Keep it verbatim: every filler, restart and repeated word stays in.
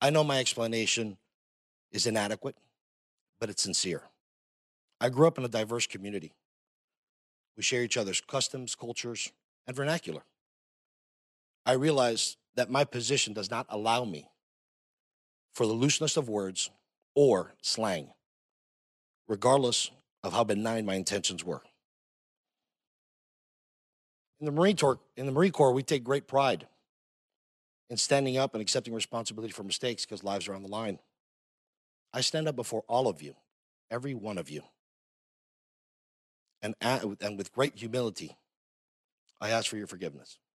I know my explanation is inadequate, but it's sincere. I grew up in a diverse community. We share each other's customs, cultures, and vernacular. I realize that my position does not allow me for the looseness of words or slang, regardless of how benign my intentions were. In the Marine Corps, in the Marine Corps, we take great pride in standing up and accepting responsibility for mistakes because lives are on the line. I stand up before all of you, every one of you, and, a- and with great humility, I ask for your forgiveness.